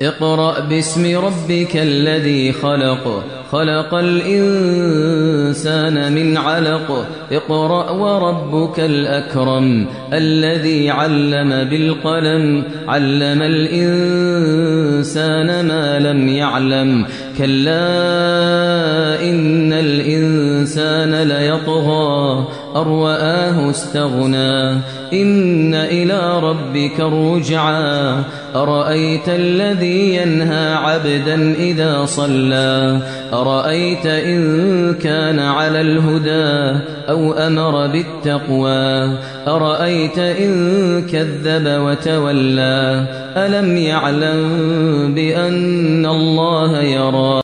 اقرأ باسم ربك الذي خلق خلق الإنسان من علق اقرأ وربك الأكرم الذي علم بالقلم علم الإنسان ما لم يعلم كلا إن الإنسان ليطغى أن رآه استغنى إن إلى ربك الرجعى أرأيت الذي ينهى عبدا إذا صلى أرأيت إن كان على الهدى أو أمر بالتقوى أرأيت إن كذب وتولى ألم يعلم بأن الله يرى